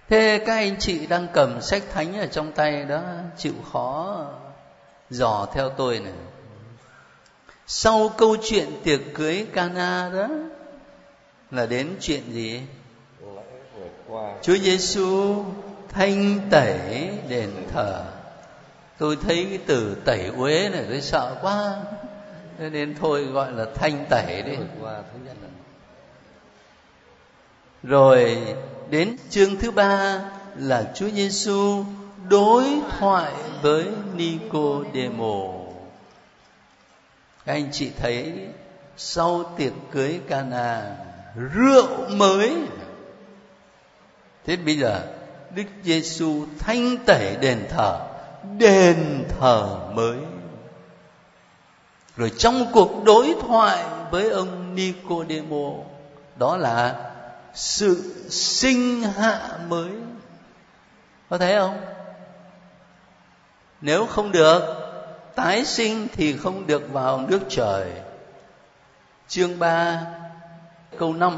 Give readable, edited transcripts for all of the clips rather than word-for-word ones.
Thế các anh chị đang cầm sách thánh ở trong tay đó, chịu khó dò theo tôi này. Sau câu chuyện tiệc cưới Cana đó là đến chuyện gì? Chúa Giêsu thanh tẩy đền thờ. Tôi thấy cái từ tẩy uế này tôi sợ quá, cho nên thôi gọi là thanh tẩy đi. Rồi đến chương thứ 3 là Chúa Giêsu đối thoại với Nicôđêmô. Các anh chị thấy sau tiệc cưới Cana, rượu mới. Thế bây giờ Đức Giêsu thanh tẩy đền thờ mới. Rồi trong cuộc đối thoại với ông Nicôđêmô, đó là sự sinh hạ mới. Có thấy không? Nếu không được tái sinh thì không được vào nước trời. Chương 3 câu 5: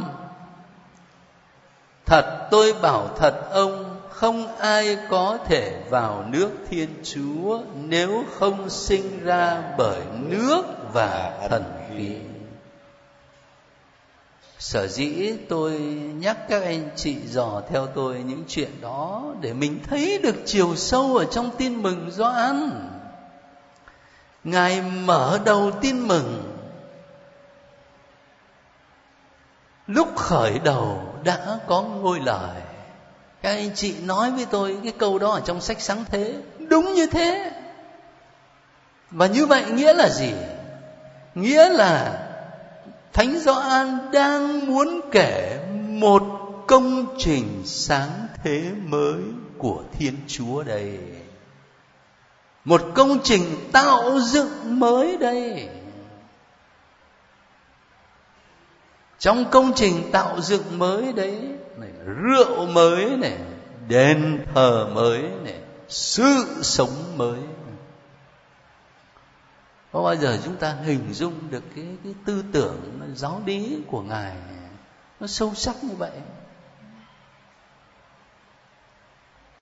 Thật tôi bảo thật ông, không ai có thể vào nước Thiên Chúa nếu không sinh ra bởi nước và thần khí. Sở dĩ tôi nhắc các anh chị dò theo tôi những chuyện đó để mình thấy được chiều sâu ở trong tin mừng Gioan. Ngài mở đầu tin mừng, lúc khởi đầu đã có ngôi lời. Các anh chị nói với tôi cái câu đó ở trong sách Sáng Thế, đúng như thế. Và như vậy nghĩa là gì? Nghĩa là Thánh Gioan đang muốn kể một công trình sáng thế mới của Thiên Chúa đây. Một công trình tạo dựng mới đây. Trong công trình tạo dựng mới đấy này, rượu mới này, đền thờ mới này, sự sống mới. Có bao giờ chúng ta hình dung được cái tư tưởng giáo lý của Ngài nó sâu sắc như vậy?